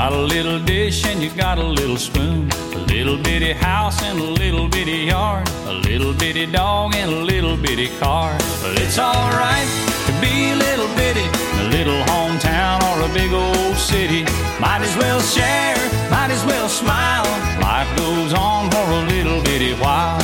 got a little dish and you got a little spoon, a little bitty house and a little bitty yard, a little bitty dog and a little bitty car. Well, it's alright to be a little bitty in a little hometown or a big old city. Might as well share, might as well smile. Life goes on for a little bitty while.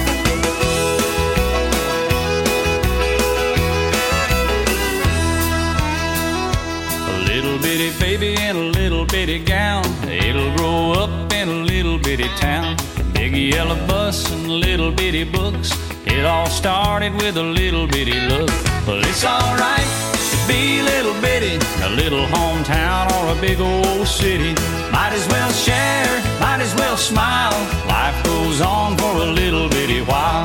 Little bitty baby in a little bitty gown, it'll grow up in a little bitty town. Big yellow bus and little bitty books, it all started with a little bitty look. Well, it's alright to be a little bitty in a little hometown or a big old city. Might as well share, might as well smile. Life goes on for a little bitty while.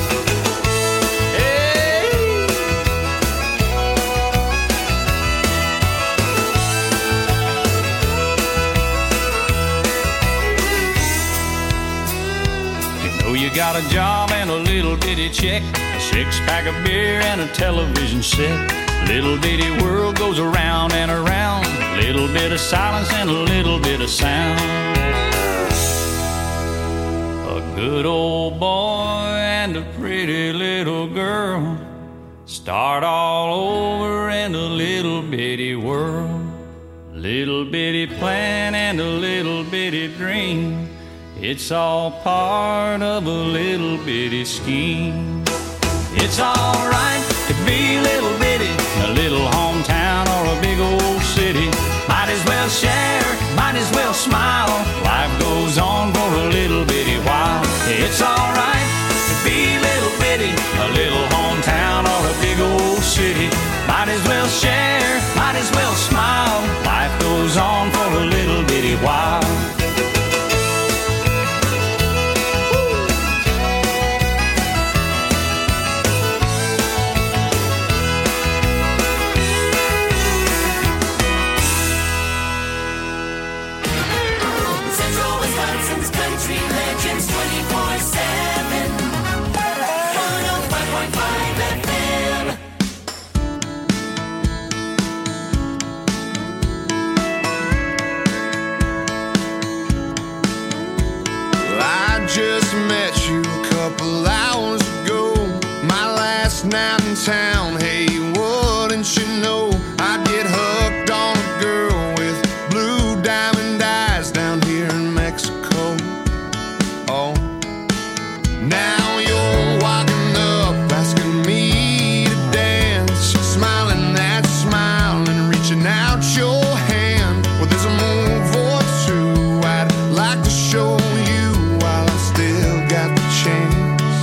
You got a job and a little bitty check, a six-pack of beer and a television set. Little bitty world goes around and around, little bit of silence and a little bit of sound. A good old boy and a pretty little girl start all over in a little bitty world. Little bitty plan and a little bitty dream, it's all part of a little bitty scheme. It's alright to be a little bitty in a little hometown or a big old city. Might as well share, might as well smile. Life goes on for a little bitty while. It's alright to be a little bitty in a little hometown or a big old city. Might as well share, might as well smile. Life goes on for a little bitty while. Just met you a couple hours ago, my last night in town. Hey, wouldn't you know I'd get hooked on a girl with blue diamond eyes down here in Mexico. Oh, now you're walking up asking me to dance, smiling that smile and reaching out your hand. Well, there's a move or two I'd like to show you while I still got the chance.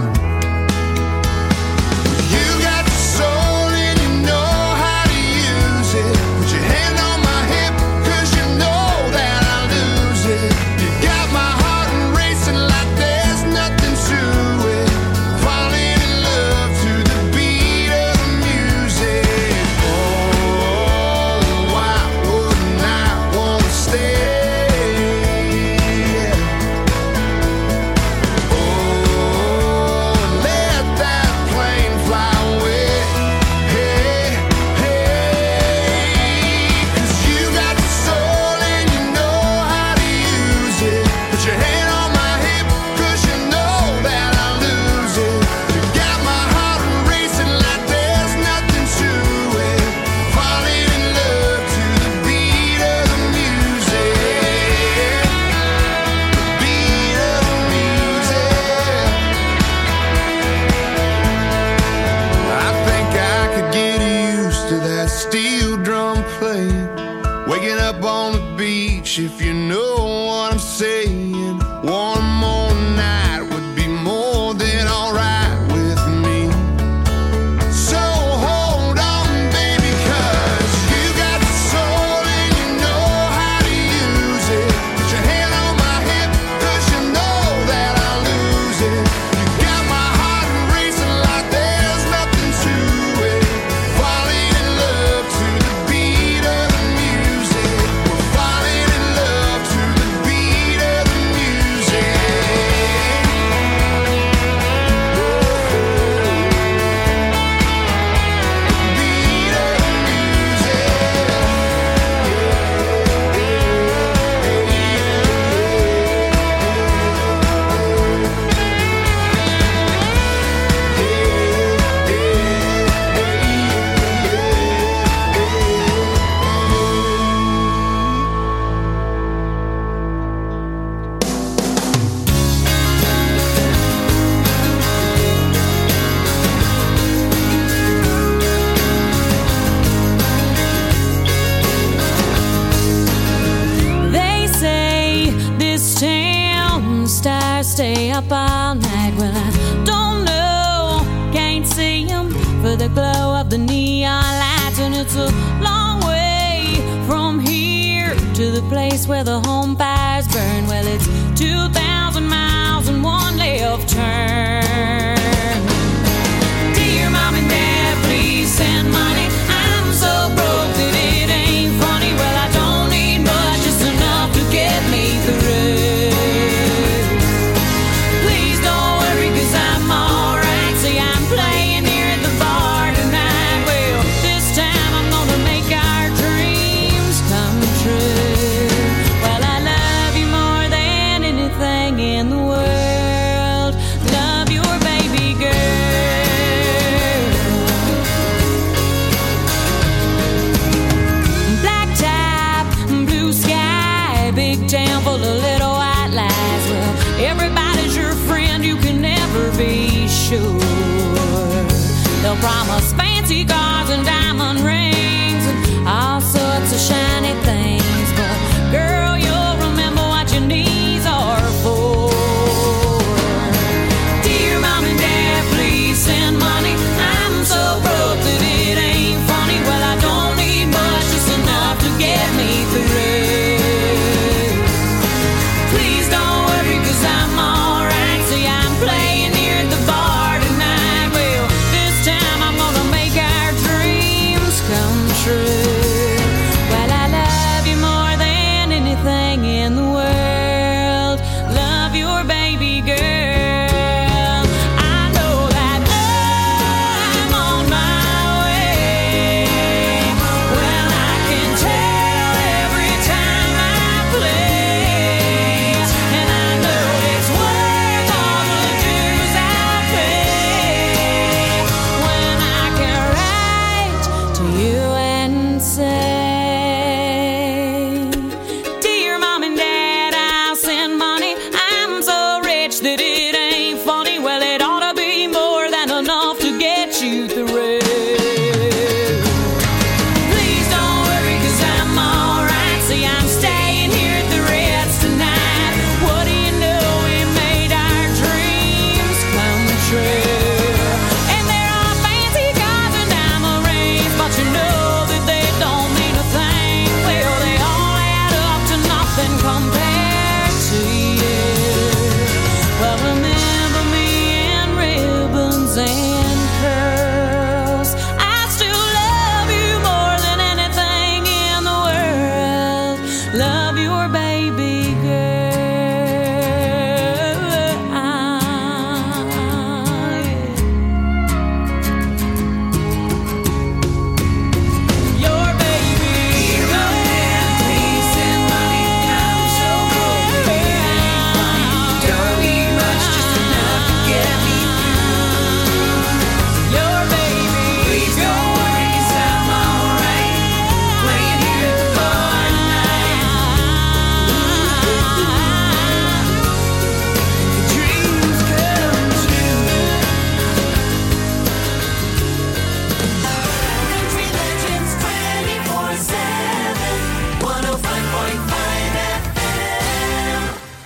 You got the soul and you know how to use it. Put your hand on my hip, 'cause you know that I'll lose it. You got my heart racing like there's nothing to it. Falling in love to the beat of the music. Oh, why wouldn't I wanna stay? Steel drum playing, waking up on the beach, if you know what I'm saying. One more night would be more than alright with me. So hold on, baby, 'cause you got the soul and you know how to use it. Put your hand on my hip, 'cause you know that I'll lose it. You got my heart racing like there's nothing to it. Falling in love to the beat of the music. We're falling in love to the beat. stay up all night. Well, I don't know, can't see them for the glow of the neon lights. And it's a long way from here to the place where the home fires burn. Well, it's 2,000 miles and one left turn. Dear Mom and Dad, please send money. I'm so broke that it ain't funny. Well, I don't need much, just enough to get me through. Please don't worry, 'cause I'm alright. See, I'm playing here at the bar tonight. Well, this time I'm gonna make our dreams come true. Well, I love you more than anything in the world. Love your baby girl. Black top, blue sky, big town full of little white lies. Well, everybody's your friend, you can never be sure. They'll promise fancy cars and diamond rings and all sorts of shiny things, but girl, you'll remember what your knees are for. Dear Mom and Dad, please send money. I'm so broke that it ain't funny. Well, I don't need much, just enough to get me through. Please don't worry, 'cause I'm alright. See, I'm playing here at the bar tonight. Well, this time I'm gonna make our dreams come true. Well, I love you more than anything in the world. Love your baby girl. I know that I'm on my way. Well, I can tell every time I play, and I know it's worth all the dues I pay. When I can write to you and say, Dear Mom and Dad, I'll send money. I'm so rich that it ain't funny. Well, it ought to be more than enough to get you through. Please don't worry, 'cause I'm alright. See, I'm staying here at the Ritz tonight. What do you know, we made our dreams come true. And there are fancy cars and diamond rings, but you know that they don't mean a thing. Well, they all add up to nothing compared to you. Well, remember me in ribbons and curls. I still love you more than anything in the world. Love your baby girl. Your baby girl. Please send money. I'm so broke that it ain't funny. Don't need much, just enough to get me through. Your baby. Please don't worry, 'cause I'm alright. Playing here at the bar tonight. Dreams come true. Country Legends 24/7, 105.5 FM.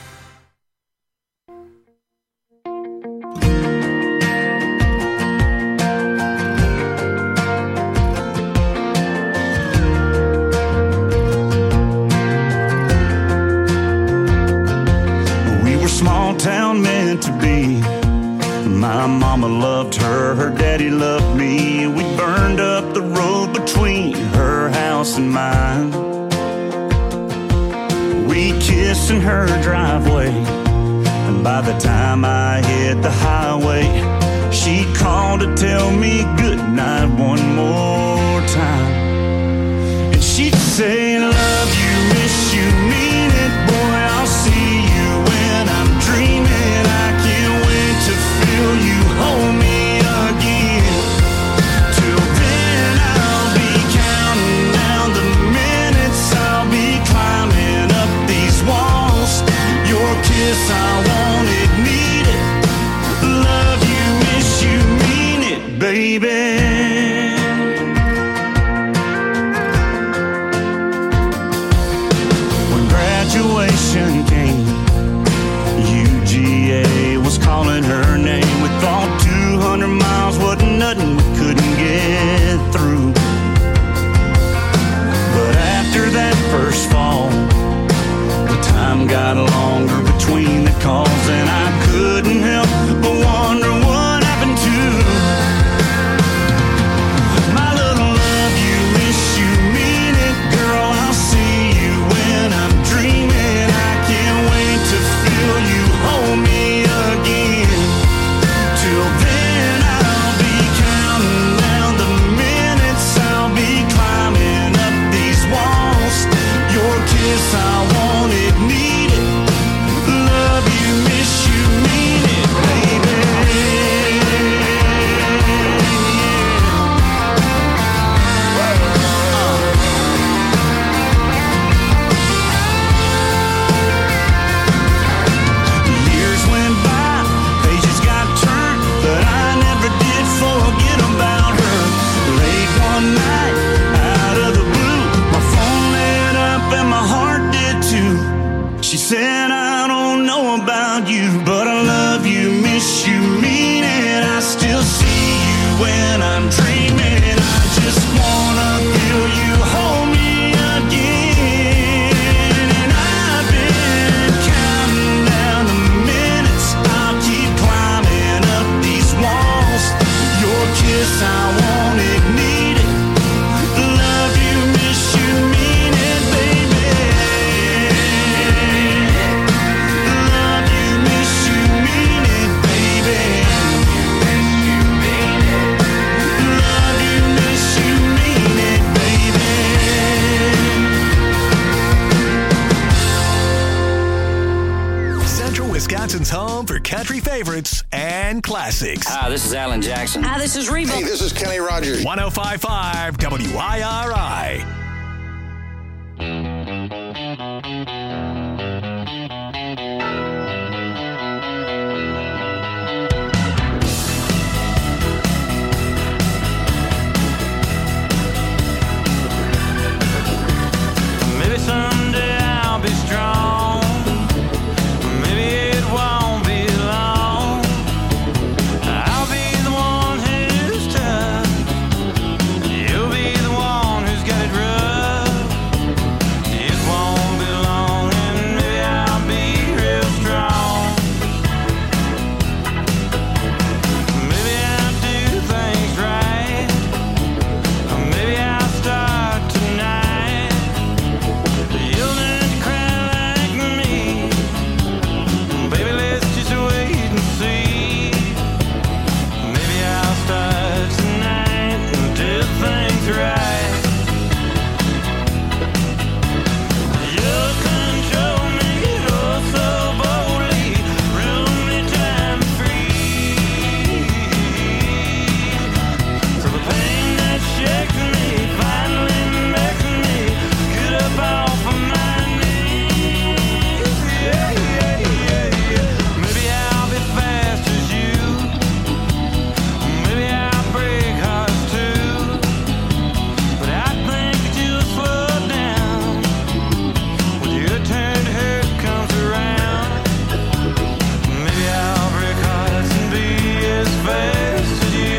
We were small town meant to be. My mama loved her, her daddy loved me. We burned up the road between her house and mine. We kissed in her driveway, and by the time I hit the highway, she called to tell me goodnight one more time. And she'd say, love you, miss you, mean it, boy, I'll see you when I'm dreaming. I can't wait to feel you hold me again. Till then I'll be counting down the minutes. I'll be climbing up these walls. Your kiss, I want it, need it. Love you, miss you, mean it, baby. kiss, I want it, need it. Love you, miss you, mean it, baby. Years went by, pages got turned, but I never did forget about her. Late one night, out of the blue, my phone lit up and my heart did too. She said, I don't know about you, but I love you, miss you, mean it. I still see you when I'm dreaming. I just wanna feel you hold me again. And I've been counting down the minutes. I'll keep climbing up these walls. Your kiss, I want it, need it. Love you, miss you, mean it, baby. Love you, miss you, mean it, baby. Love you, miss you, mean it, baby. Central Wisconsin's home for country favorites and classics. Hi, this is Alan Jackson. Hi, this is Reba. Hey, this is Kenny Rogers. 105.5 WIRI. Maybe someday I'll be strong. Maybe it won't be long. I'll be the one who's tough. You'll be the one who's got it rough. It won't be long, and maybe I'll be real strong. Maybe I'll do things right. Or maybe I'll start tonight. You'll learn to cry like me. Baby, let's just wait and see. Maybe I'll start tonight and do things right. You'll control me, oh so boldly. Rule me time free. So the pain that shakes me finally makes me get up off of my knees. Yeah, yeah, yeah, yeah. Maybe I'll be fast as you. Maybe I'll break hearts too. But I think that you'll slow down when your turn to hurt comes around. Maybe I'll break hearts and be as fast as you.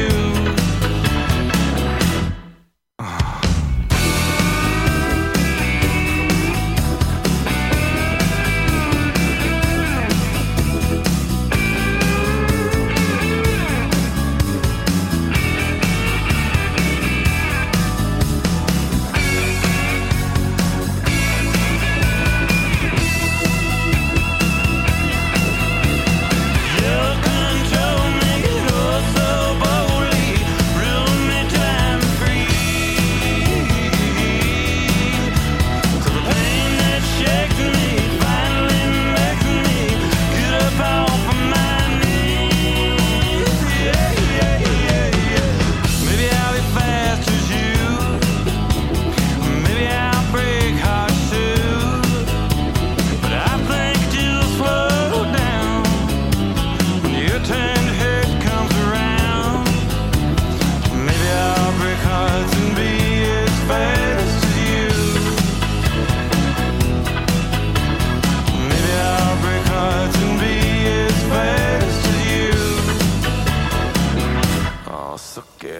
You'll control me, oh so boldly. Rule me time free. So the pain that shakes me finally makes me get up off of my knees. Yeah, yeah, yeah, yeah. Maybe I'll be fast as you. Maybe I'll break hearts too. But I think you'll slow down when your turn to hurt comes around. Maybe I'll break hearts and be as fast as you. Maybe I'll break hearts and be as fast as you. Oh, so good.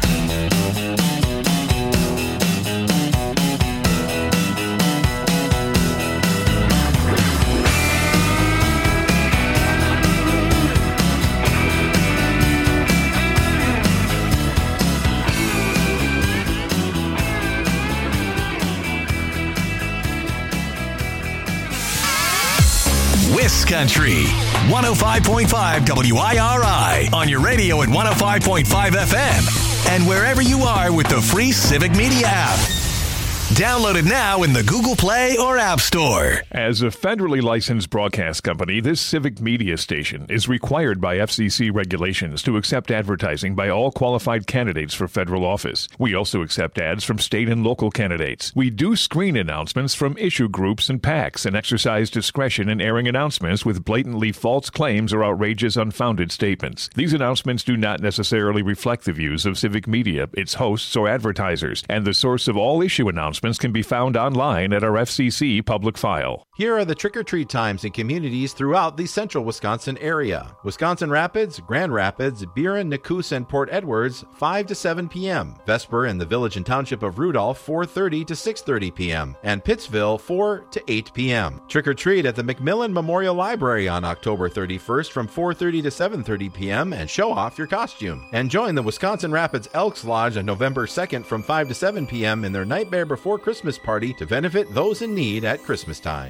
Country 105.5 WIRI on your radio at 105.5 FM and wherever you are with the free Civic Media app. Download it now in the Google Play or App Store. As a federally licensed broadcast company, this civic media station is required by FCC regulations to accept advertising by all qualified candidates for federal office. We also accept ads from state and local candidates. We do screen announcements from issue groups and PACs and exercise discretion in airing announcements with blatantly false claims or outrageous, unfounded statements. These announcements do not necessarily reflect the views of civic media, its hosts, or advertisers, and the source of all issue announcements can be found online at our FCC public file. Here are the trick-or-treat times in communities throughout the central Wisconsin area. Wisconsin Rapids, Grand Rapids, Buren, Nacoos, and Port Edwards, 5 to 7 p.m. Vesper in the village and township of Rudolph, 4:30 to 6:30 p.m. And Pittsville, 4 to 8 p.m. Trick-or-treat at the McMillan Memorial Library on October 31st from 4:30 to 7:30 p.m. and show off your costume. And join the Wisconsin Rapids Elks Lodge on November 2nd from 5 to 7 p.m. in their Nightmare Before Christmas party to benefit those in need at Christmas time.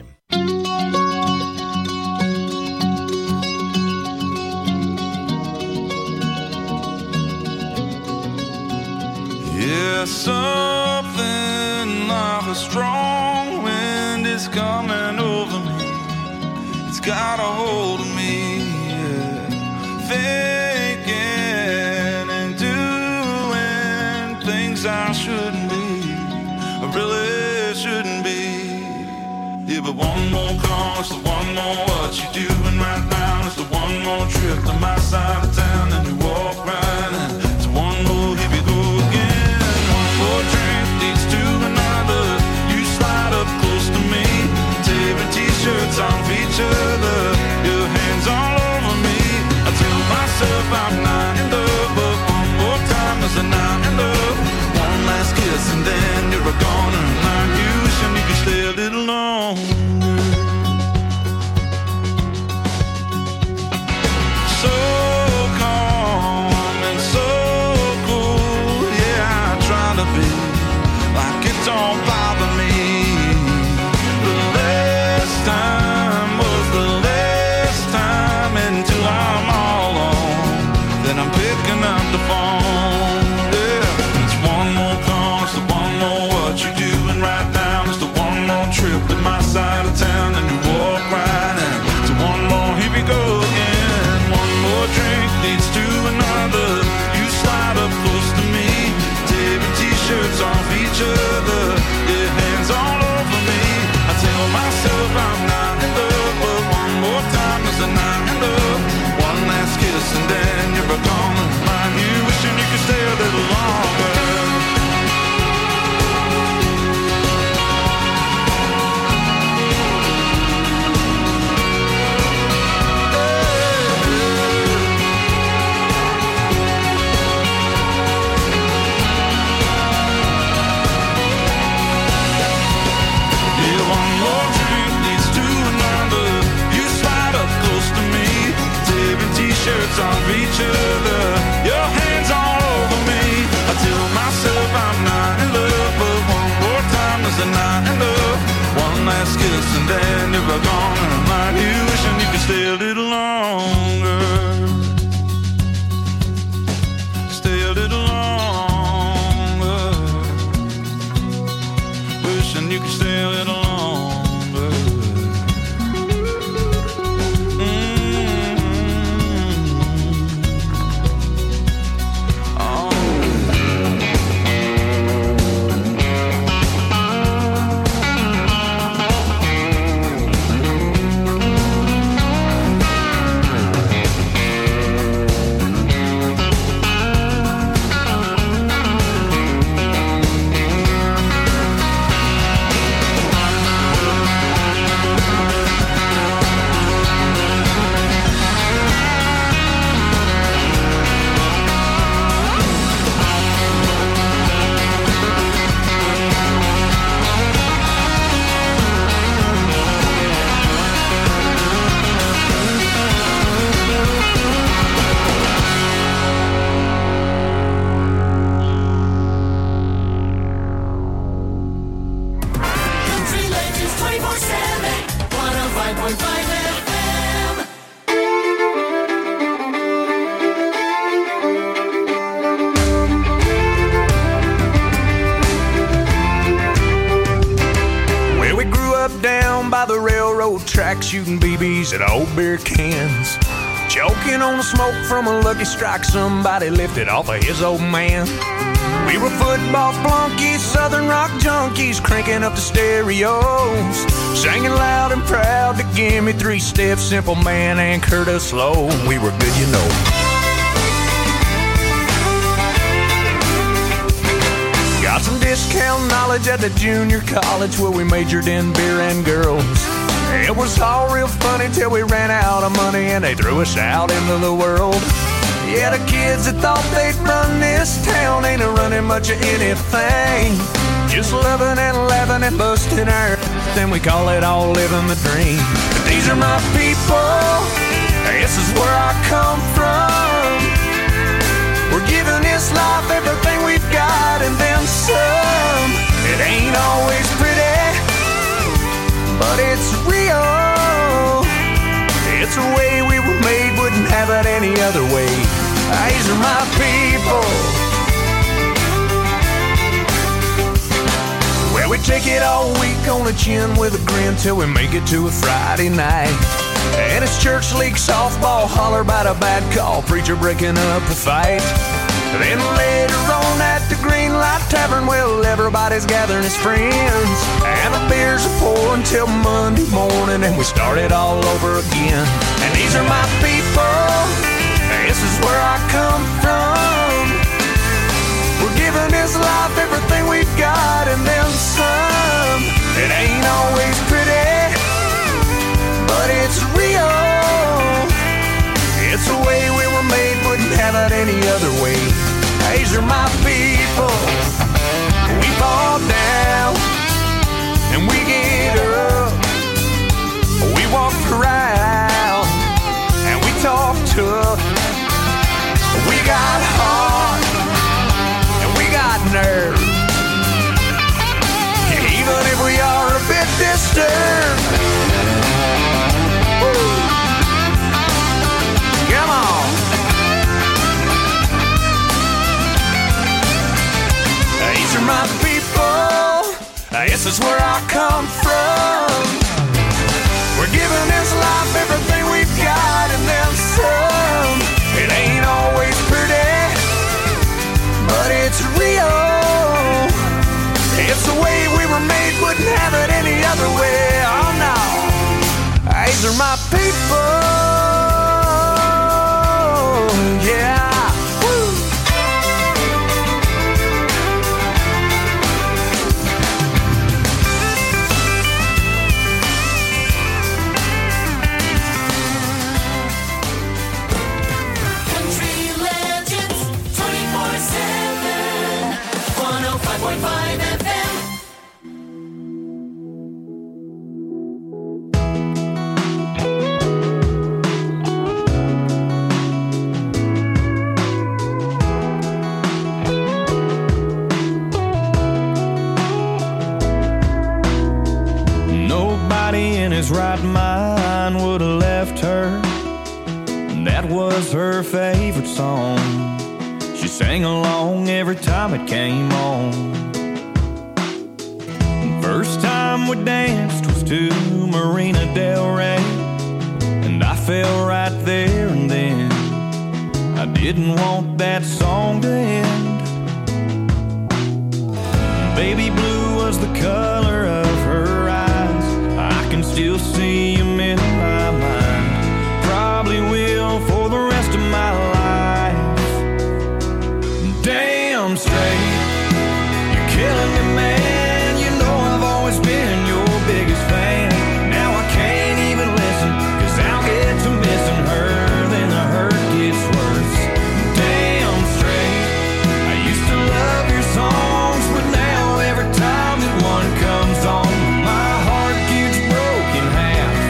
Yeah, something like a strong wind is coming over me. It's got a hold of me, yeah. Thinking and doing things I shouldn't be, I really shouldn't be. Yeah, but one more call is the one more what you doing right now is the one more trip to my side of town and you walk right in. It's one more, here we go again. One more drink leads to another. You slide up close to me, tearing t-shirts off each other, your hands all over me. I tell myself I'm not in love, but one more time is I'm not in love. One last kiss and then you're gone, and I'm you wishing you could stay a little longer. So calm and so cool, yeah, I try to be like it don't bother me. The last time was the last time until I'm all alone, then I'm picking up the phone. Yeah, it's one more call, it's the one more what you doing right now, it's the one more trip to my side of town and you walk right in. It's one more, here we go again. One more drink leads to another. You slide up close to me, tearing t-shirts off each other, your hands all over me. I tell myself I'm not in love, but one more time is I'm not in love. One last kiss and then you're gone, and mind you wishing you could stay a little longer. T-shirts off each other, your hands all over me. I tell myself I'm not in love, but one more time is I'm not in love. One last kiss and then you're gone, and I'm like you wishing you could stay a little longer. Stay a little longer. Wishing you could stay a little longer. up down by the railroad track, shooting BBs at old beer cans. Choking on the smoke from a Lucky Strike somebody lifted off of his old man. We were football flunkies, southern rock junkies, cranking up the stereos, singing loud and proud to Give Me 3 Steps, Simple Man, and Curtis Slow. We were good, you know. Got some discount knowledge at the junior college where we majored in beer and girls. It was all real funny till we ran out of money and they threw us out into the world. Yeah, the kids that thought they'd run this town ain't running much of anything. Just loving and laughing and busting our then we call it all living the dream. But these are my people, this is where I come from. We're giving this life everything we've got and then some. It ain't always pretty, but it's real. It's a way we were made, wouldn't have it any other way. These are my people. Well, we take it all week on the chin with a grin till we make it to a Friday night. And it's church league softball, holler about a bad call, preacher breaking up a fight. Then later on at the Green Light Tavern, well, everybody's gathering as friends, and the beers are pouring till Monday morning, and we start it all over again. And these are my people, this is where I come from. We're giving this life everything we've got and then some. It ain't always pretty, but it's real. It's the way we were made, wouldn't have it any other way. These are my people. We fall down and we get up. We walk around and we talk tough. We got heart and we got nerve. Even if we are a bit disturbed. Woo. Come on. These are my people. This is where I come from. We're giving this life everything we've got and then some. It ain't always pretty, but it's real. It's the way we were made, wouldn't have it any other way. Oh no. These are my people. Yeah. Woo. Country legends, 24/7, 105.5 FM. His right mind would have left her. That was her favorite song. She sang along every time it came on. First time we danced was to Marina Del Rey, and I fell right there and then. I didn't want that song to end. Baby blue was the color of her eyes. I can still see him in my mind. Probably will for the rest of my life. Damn straight, you're killing me, man. You know I've always been your biggest fan. Now I can't even listen, 'cause I'll get to missing her, then the hurt gets worse. Damn straight, I used to love your songs, but now every time that one comes on, my heart gets broken half.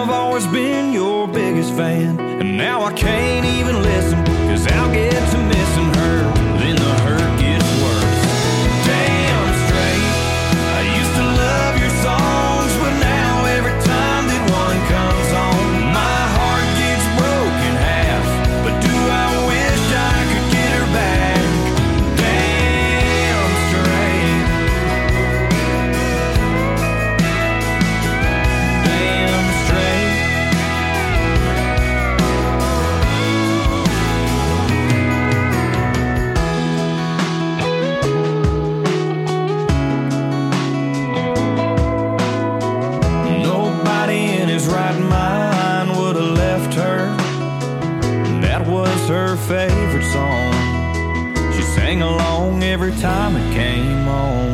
I've always been your biggest fan, and now I can't even listen, 'cause I'll get to missing her, then the hurt gets worse. Damn straight, I used to love your songs, but now every time that one comes on, my heart gets broken half. But do I wish I could get her back? Damn straight. Damn straight. Nobody in his right mind would have left her. That was her favorite song. She sang along every time it came on.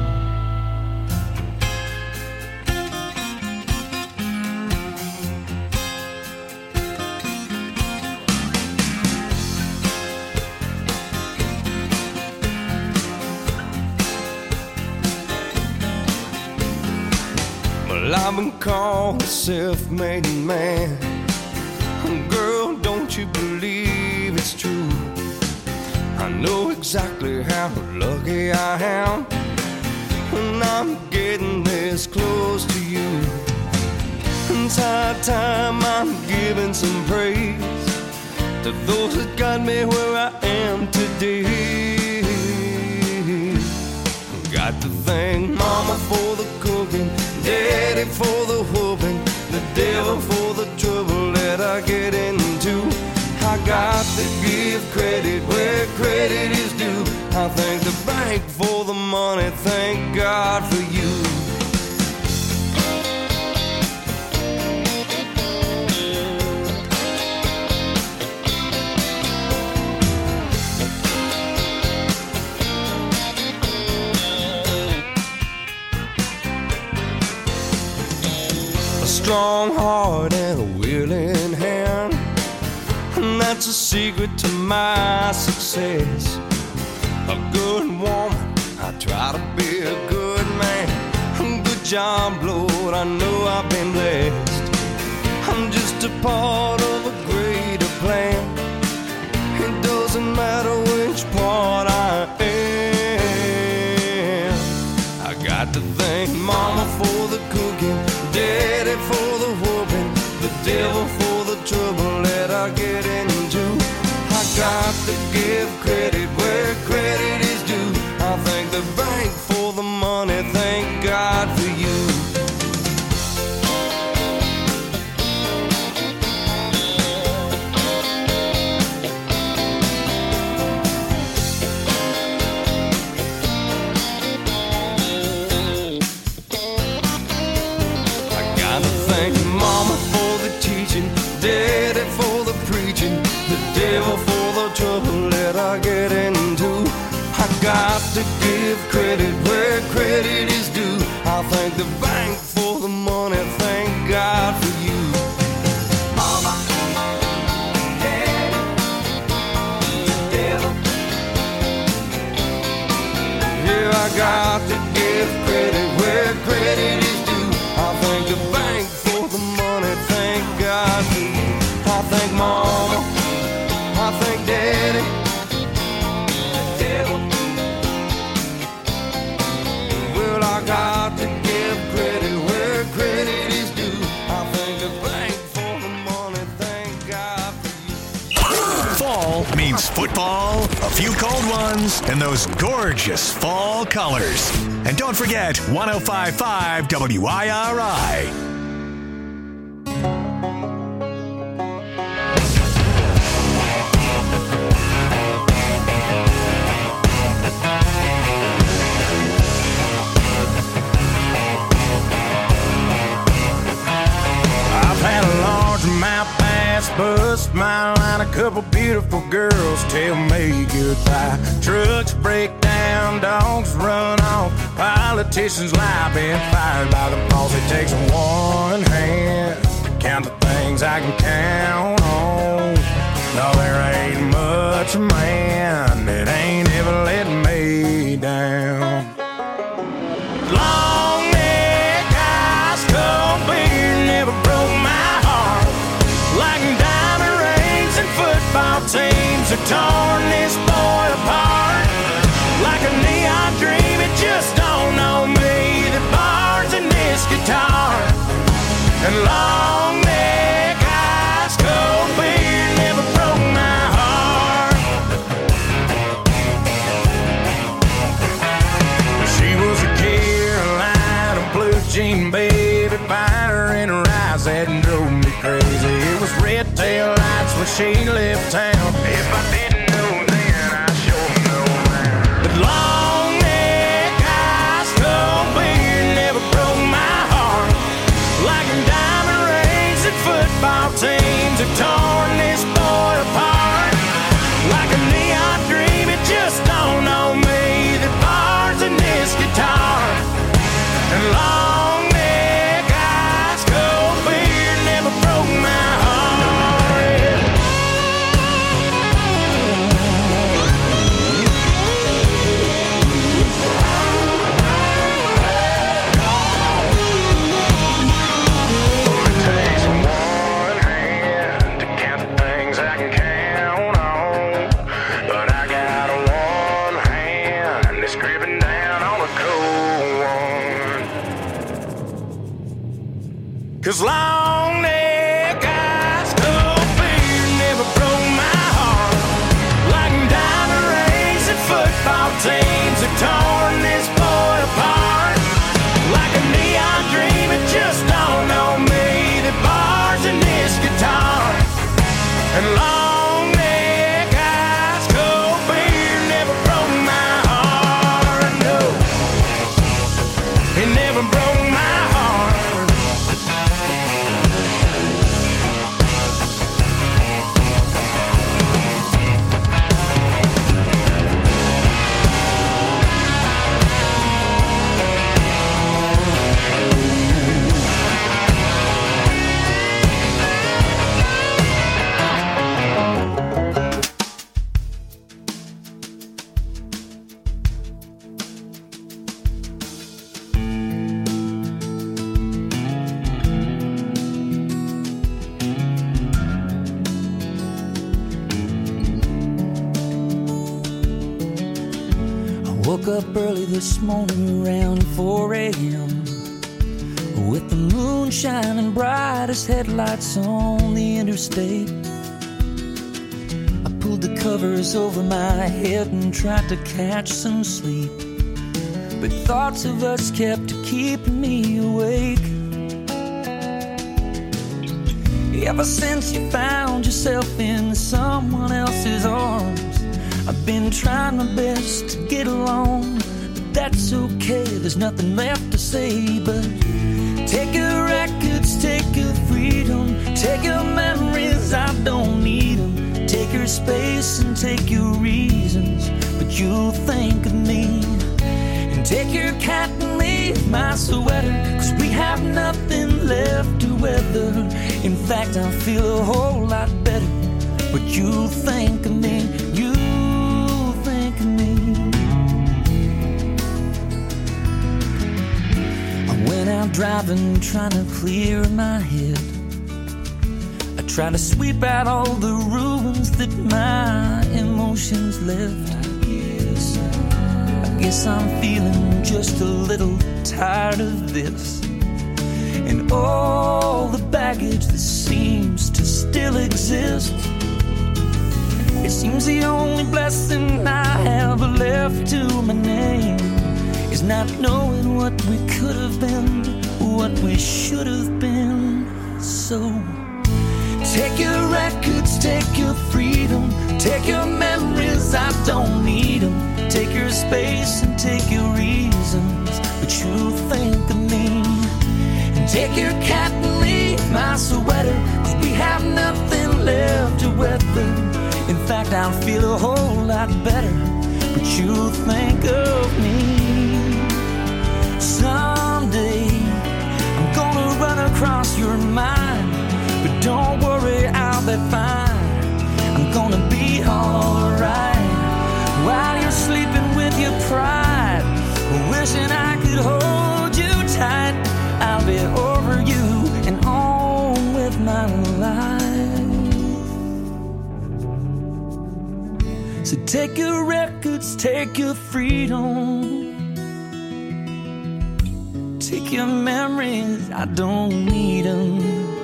Well, I've been called a self-made man. Girl, don't you believe it's true? I know exactly how lucky I am when I'm getting this close to you. It's high time I'm giving some praise to those that got me where I am today. Got to thank Mama for the cooking, Daddy for the whooping, the devil for the trouble that I get into. I got to give credit where credit is due. I thank the bank for the money, thank God for you. A strong heart and a willing hand, and that's a secret to my success. A good woman, I try to be a good man. Good job, Lord, I know I've been blessed. I'm just a part of a greater plan. It doesn't matter which part I am. I got to thank Mama for the cooking, Daddy for the whooping, the devil for the trouble that I get into. I got to give credit where credit is due. I thank the bank for the money, thank God for you. I gotta thank Mama for the teaching, Daddy for the preaching, the devil for the trouble that I get into. I got to give credit where credit is due. I thank the bank for the money, thank God for you. Mama, Daddy, the devil. Yeah, I got to give credit where credit is due. I thank the bank for the money, thank God for you. I thank Mama, I thank Daddy, the devil. Well, I got to give credit where credit is due. I thank the bank for the money, thank God for you. Fall means football, a few cold ones, and those gorgeous fall colors. And don't forget 105.5 WIRI. I've had a large mouth pass, bus, smile, and a couple beautiful girls tell me goodbye. Trucks break down, dogs run off, politicians lie, been fired by the boss. It takes one hand to count the things I can count on. No, there ain't much man that ain't ever let me down. Long neck, ice cold beer, never broke my seems to torn this boy apart. Like a neon dream, it just dawned on me. The bars in this guitar and long neck ice cold beer never broke my heart. She was a Carolina blue jean baby, fire in her eyes that drove me crazy. It was red tail lights when she left town. If I didn't know then, I sure know now. But long neck ice cold beer never broke my heart. Like a diamond rings and football teams have torn this boy apart. Like a neon dream, it just dawned on me. The bars in this guitar and long neck ice cold beer never broke my heart. It takes one hand to count the things I can count on, but I got one hand that's gripping down on a cold one. 'Cause long neck ice cold beer never broke my heart. Like diamond rings and football teams have torn this boy apart. Like a neon dream, it just dawned on me. The bars in this guitar and long neck ice cold beer never broke my heart. No, it never broke my heart. Woke up early this morning around 4 a.m. with the moon shining bright as headlights on the interstate. I pulled the covers over my head and tried to catch some sleep, but thoughts of us kept keeping me awake. Ever since you found yourself in someone else's arms, I've been trying my best to get along, but that's okay, there's nothing left to say. But take your records, take your freedom, take your memories, I don't need them. Take your space and take your reasons, but you'll think of me. And take your cat and leave my sweater, 'cause we have nothing left to weather. In fact, I feel a whole lot better, but you'll think of me. Out driving, trying to clear my head. I try to sweep out all the ruins that my emotions left. I guess I'm feeling just a little tired of this and all the baggage that seems to still exist. It seems the only blessing I have left to my name is not knowing what we could have been, what we should have been. So take your records, take your freedom, take your memories, I don't need them. Take your space and take your reasons, but you'll think of me. And take your cat and leave my sweater, 'cause we have nothing left to weather. In fact, I'll feel a whole lot better, but you'll think of me. Someday I'm gonna run across your mind, but don't worry, I'll be fine. I'm gonna be alright while you're sleeping with your pride, wishing I could hold you tight. I'll be over you and on with my life. So take your records, take your freedom, take your memories, I don't need them.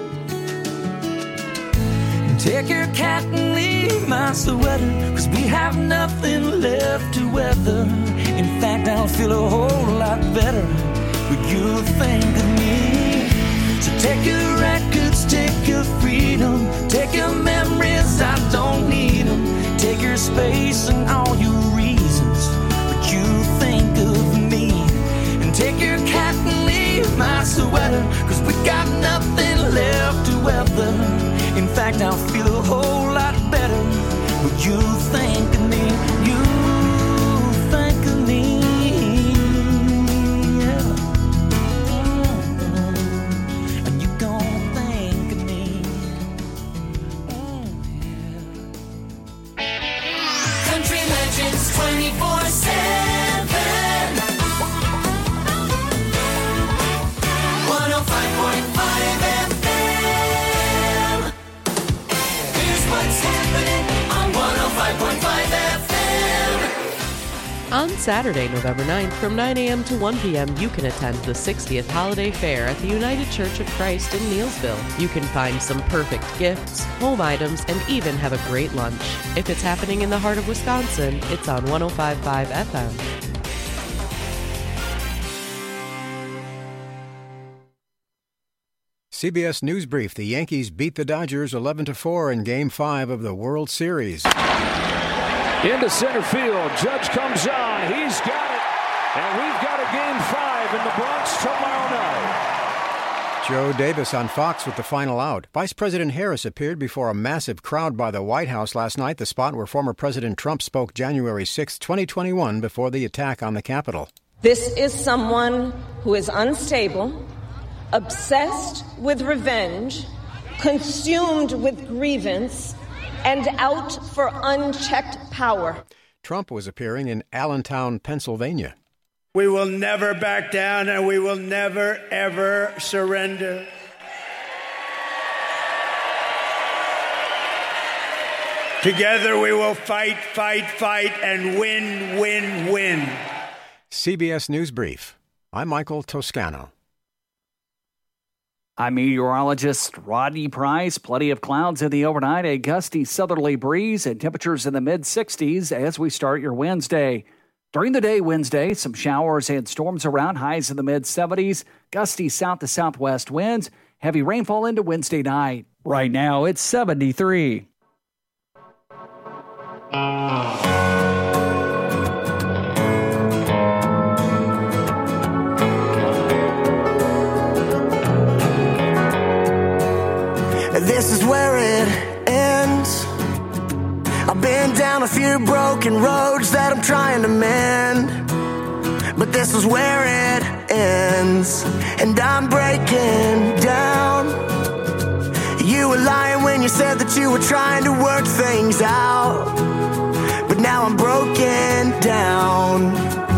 Take your cat and leave my sweater, 'cause we have nothing left to weather. In fact, I'll feel a whole lot better when you think of me. So take your records, take your freedom, take your memories, I don't need them. Take your space and all your reasons, but you think of me. And take your cat and leave my sweater, 'cause we got nothing left to weather. In fact, I'll feel a whole lot better when you think of me. You think of me, yeah. And you gon' think of me, yeah. Country Legends 24/7. 105.5 FM. Here's what's happening on 105.5 FM. On Saturday, November 9th, from 9 a.m. to 1 p.m., you can attend the 60th Holiday Fair at the United Church of Christ in Neillsville. You can find some perfect gifts, home items, and even have a great lunch. If it's happening in the heart of Wisconsin, it's on 105.5 FM. CBS News Brief. The Yankees beat the Dodgers 11-4 in Game 5 of the World Series. Into center field. Judge comes on. He's got it. And we've got a Game 5 in the Bronx tomorrow night. Joe Davis on Fox with the final out. Vice President Harris appeared before a massive crowd by the White House last night, the spot where former President Trump spoke January 6, 2021, before the attack on the Capitol. This is someone who is unstable, obsessed with revenge, consumed with grievance, and out for unchecked power. Trump was appearing in Allentown, Pennsylvania. We will never back down, and we will never, ever surrender. Together we will fight, fight, fight, and win, win, win. CBS News Brief. I'm Michael Toscano. I'm meteorologist Rodney Price. Plenty of clouds in the overnight, a gusty southerly breeze, and temperatures in the mid-60s as we start your Wednesday. During the day Wednesday, some showers and storms around, highs in the mid-70s, gusty south to southwest winds, heavy rainfall into Wednesday night. Right now, it's 73. This is where it ends. I've been down a few broken roads that I'm trying to mend, but this is where it ends, and I'm breaking down. You were lying when you said that you were trying to work things out, but now I'm broken down.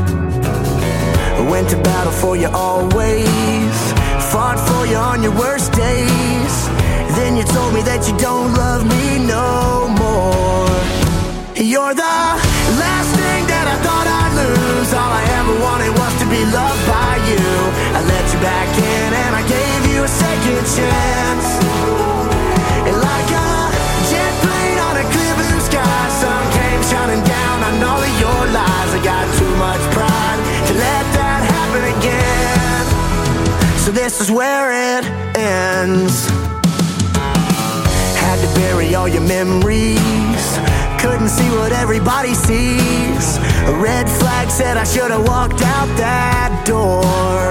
I went to battle for you always, fought for you on your worst days. Then you told me that you don't love me no more. You're the last thing that I thought I'd lose. All I ever wanted was to be loved by you. I let you back in and I gave you a second chance. And like a jet plane on a clear blue sky, sun came shining down on all of your lies. I got too much pride to let that happen again. So this is where it ends. Had to bury all your memories, couldn't see what everybody sees. A red flag said I should have walked out that door.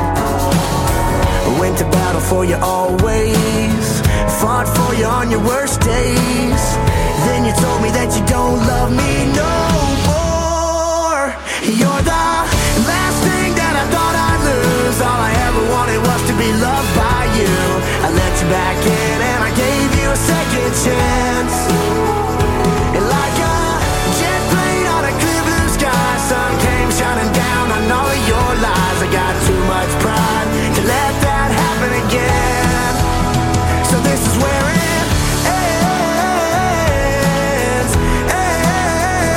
I went to battle for you always, fought for you on your worst days. Then you told me that you don't love me no more. You're the last thing that I thought I'd lose. All I ever wanted was to be loved by you. I let you back in and I gave you a second chance. And like a jet plane on a clear blue sky, sun came shining down on all of your lies. I got too much pride to let that happen again. So this is where it ends, ends.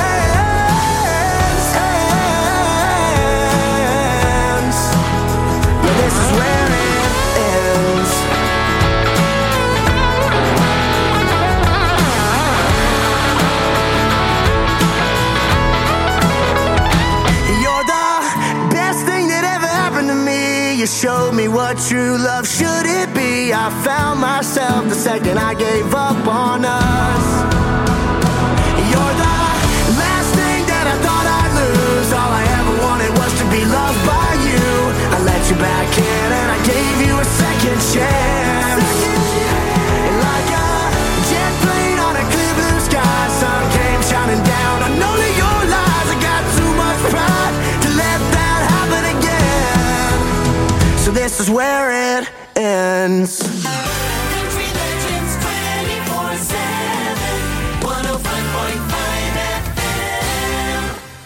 what true love should it be? I found myself the second I gave up on us. You're the last thing that I thought I'd lose. All I ever wanted was to be loved by you. I let you back in and I gave you a second chance. Like a jet plane on a clear blue sky, sun came shining down. I know that your lies, I got too much pride to let that happen again. So this is where it ends. Country Legends 24/7, 105.5 FM.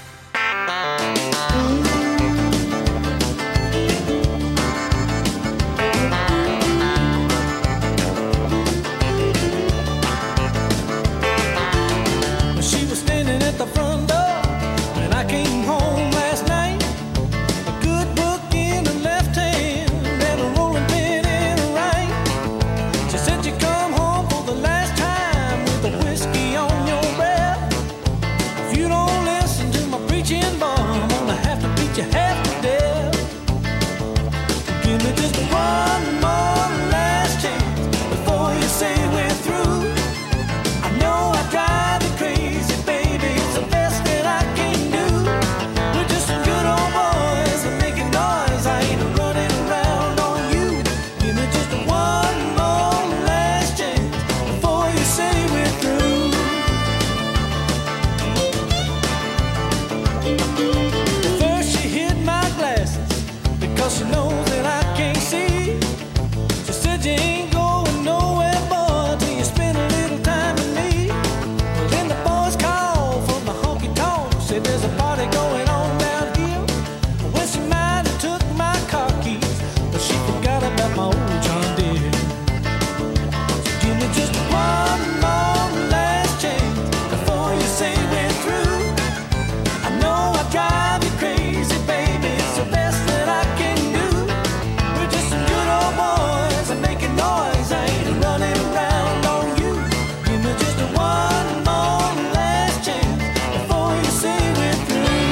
She was standing at the front door when I came home last night. A good book in her left hand and a rolling pin in her right. She said you come home for the last time with a whiskey on your breath. If you don't listen to my preaching, boy, I'm gonna have to beat you half to death. Give me just one more last chance before you say we're through. I know I drive you crazy, baby. It's the best that I can do. We're just some good old boys and making noise. I ain't running around on you. Give me just one more last chance before you say we're through. First she hid my glasses because she knows that I can't see. She said you ain't going nowhere, boy, till you spend a little time with me. Then the boys called from the honky tonk, said there's a party going on down here. Well, she might have took my car keys, but she forgot about my old John Deere. So give me just one more last chance before you say we're through. I know I drive you crazy, baby. It's the best that I can do. We're just some good old boys and making noise. I ain't running around on you. Give me just one more last chance before you say we're through.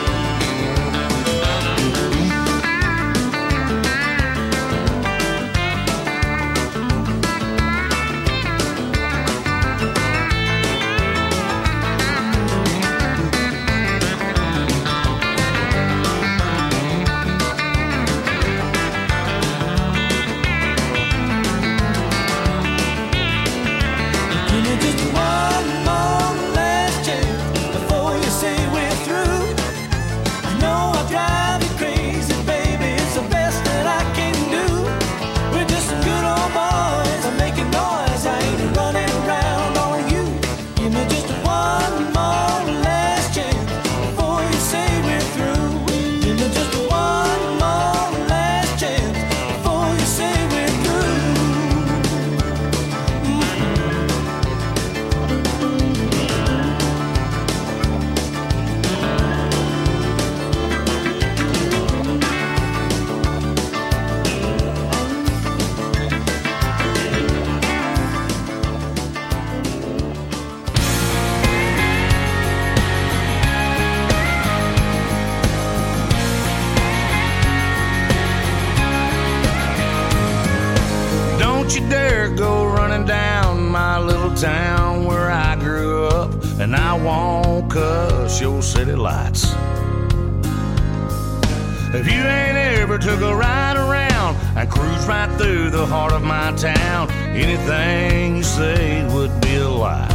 Give me just one more last chance before you say we're through. I know I drive you crazy, baby. It's the best that I can do. We're just some good old boys. I'm making noise. I ain't running around on you. Give me just one more last chance before you say we're through. Give me just one more last chance before you say we're through. Don't you dare go running down my little town where I grew up, and I won't cuss your city lights. If you ain't ever took a ride around and cruise right through the heart of my town, anything you say would be a lie.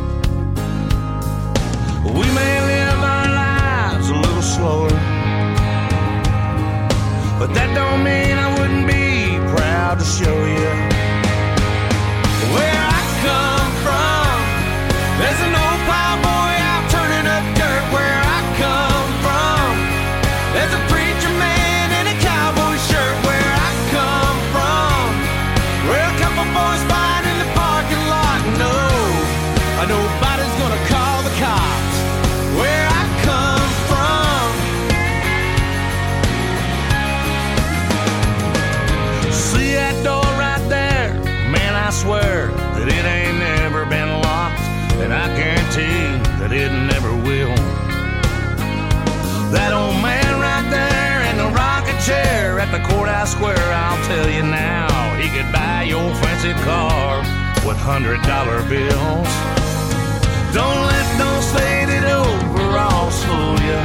We may live our lives a little slower, but that don't mean I wouldn't be proud to show you where I come from. There's an old plowboy out turning up dirt where I come from. There's a preacher man in a cowboy shirt where I come from. Where a couple boys fight in the parking lot. No, nobody's gonna call the cops where I come from. See that door right there? Man, I swear that it ain't never been locked, and I guarantee that it never will. That old man right there in the rocking chair at at the courthouse square, I'll tell you now, he could buy your fancy car with $100 bills. Don't let those faded overalls fool you.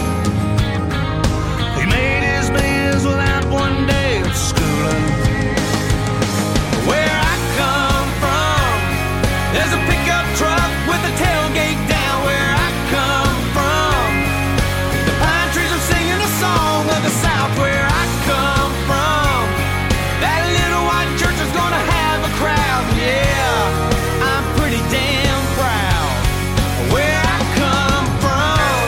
He made his millions without one day of schooling. Where I come from, there's a pickup truck with a tailgate down. Where I come from, the pine trees are singing a song of the South. Where I come from, that little white church is gonna have a crowd. Yeah, I'm pretty damn proud where I come from.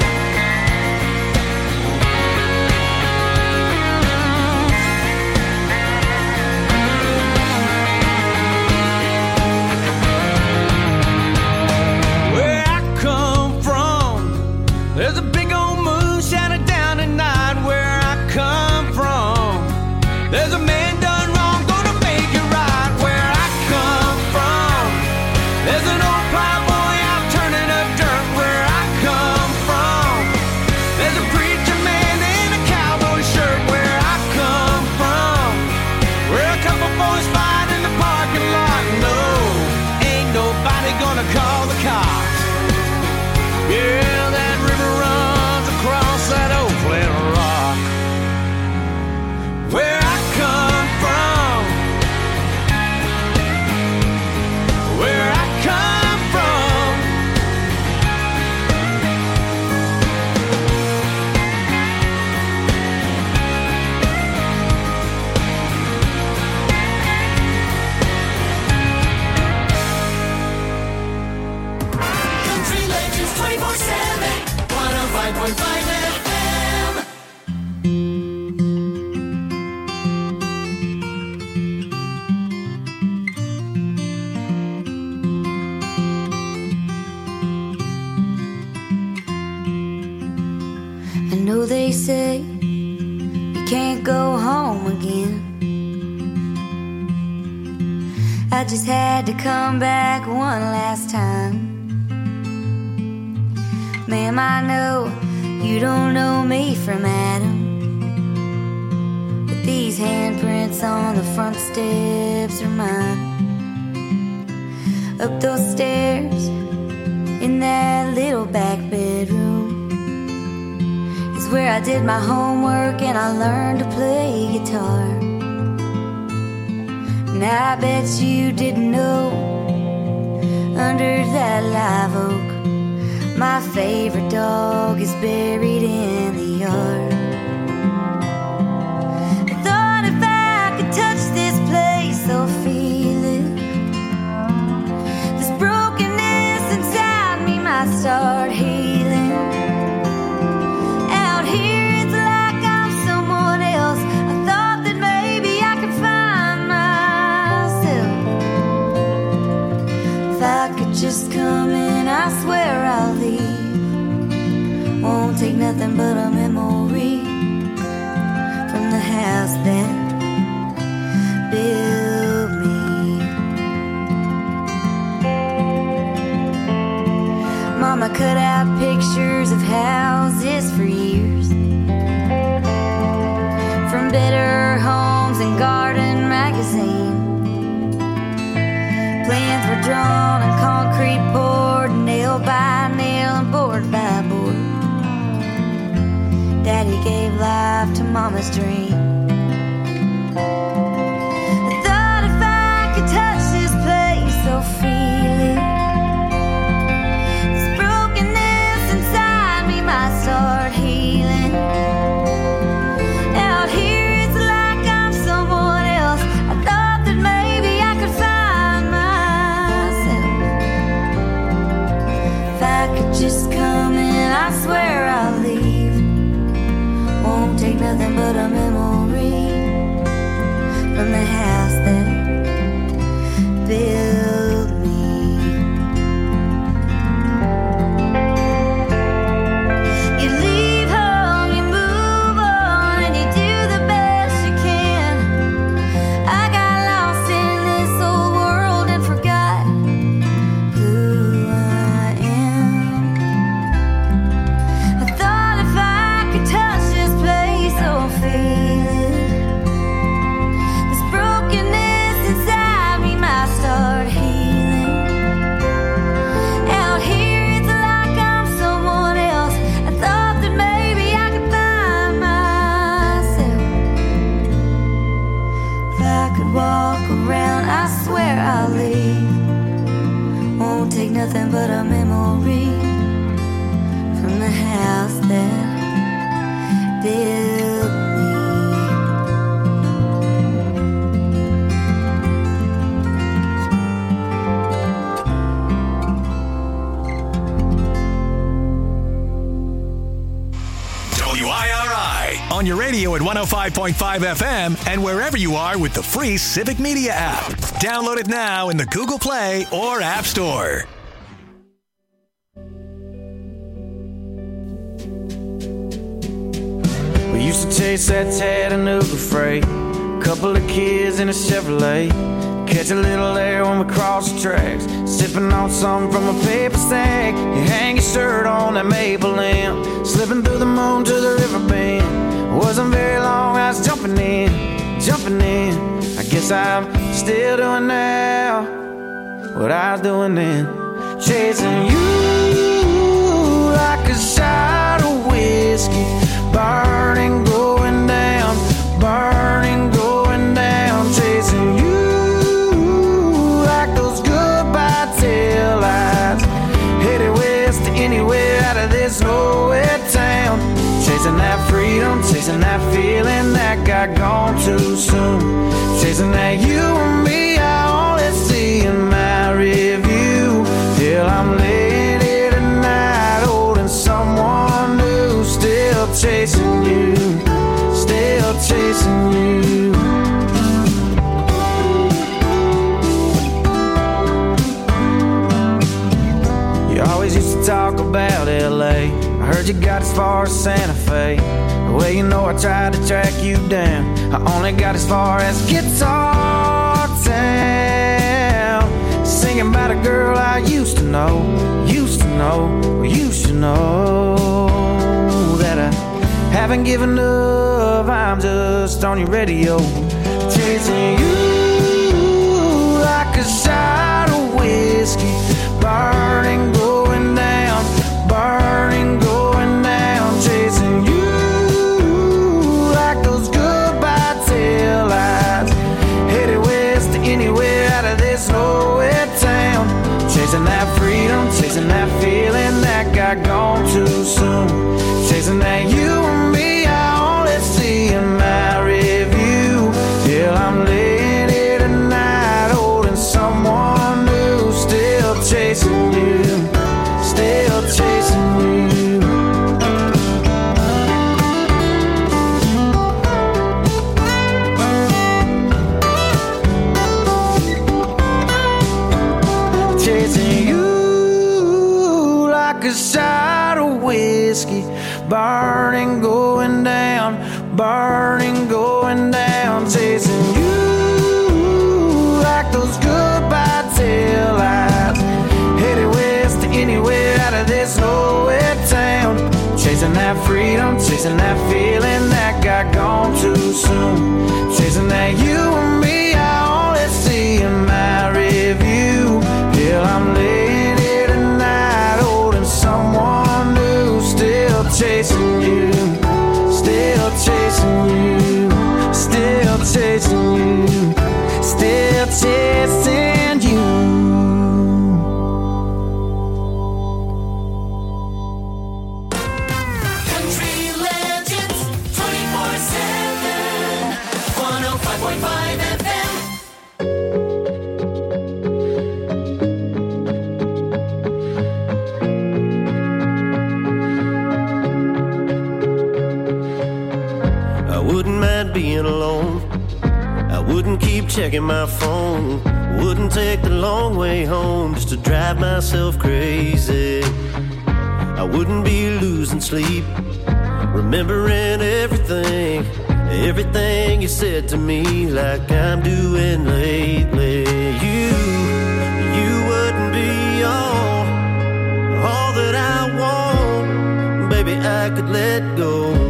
Where I come from, there's a big old moon shining down at night. Where I come from, there's a man done wrong, gonna make it right. Where I come from, there's an old plowboy out turning up dirt. Where I come from, there's a preacher man in a cowboy shirt. Where I come from, where a couple boys fight in the parking lot. No, ain't nobody gonna call the cops. Yeah, that river runs across that old flat rock. Where I come from, where I come from. Country legends 24/7, 105.5 FM. I know they say you can't go home again. I just had to come back one last time. Ma'am, I know you don't know me from Adam, but these handprints on the front steps are mine. Up those stairs in that little back bedroom is where I did my homework and I learned to play guitar. And I bet you didn't know, under that live oak, my favorite dog is buried in the yard. I thought if I could touch this place, I'll feel it. This brokenness inside me might start healing. Out here it's like I'm someone else. I thought that maybe I could find myself. If I could just come in, I swear I'll leave. Won't take nothing but a memory from the house that built me. Mama cut out pictures of houses for years, from Better Homes and Garden magazine. Plans were drawn and concrete poured, nail by nail and board by board. Daddy gave life to Mama's dream. I thought if I could touch this place, I'll feel it. This brokenness inside me might start healing. Out here it's like I'm someone else. I thought that maybe I could find myself. If I could just come in, I swear I'll leave. Won't take nothing but a memory nothing but a memory from the house that built me. WIRI on your radio at 105.5 FM and wherever you are with the free Civic Media app. Download it now in the Google Play or App Store. We used to chase that Chattanooga freight, couple of kids in a Chevrolet, catch a little air when we cross the tracks, sipping on something from a paper sack. You hang your shirt on that maple limb, slipping through the moon to the river bend. Wasn't very long, I was jumping in. I guess I'm still doing now what I was doing then, chasing you like a shot of whiskey, burning, going down, chasing you like those goodbye tail lights, headed west to anywhere out of this nowhere town, chasing that freedom, chasing that feeling that got gone too soon, chasing that you and me I only see in my review, till I'm laying here tonight holding someone new, still chasing you, still chasing you. You always used to talk about LA, I heard you got as far as Santa Fe. Well, you know I tried to track you down, I only got as far as Guitar Town, singing about a girl I used to know, you should know that I haven't given up, I'm just on your radio, chasing you like a shot of whiskey, burning, going down, chasing you like those goodbye tail lights, headed west to anywhere out of this nowhere town, chasing that freedom, chasing that feeling that got gone too soon, chasing that you and me I only see in my review, till I'm laying here tonight holding someone new, still chasing you, still chasing you. Chasing you like a shot of whiskey, burning, going down, chasing you like those goodbye tail lights, headed west to anywhere out of this nowhere town, chasing that freedom, chasing that feeling that got gone too soon, chasing that you and me I only see in my review, till I'm laying here tonight holding someone new, still chasing you, still chasing you, still chasing you, still chasing you. Country legends 24/7, 105.5 FM. I wouldn't mind being alone, I wouldn't keep checking my phone, wouldn't take the long way home just to drive myself crazy. I wouldn't be losing sleep, remembering everything you said to me like I'm doing lately. You wouldn't be all that I want, baby, I could let go.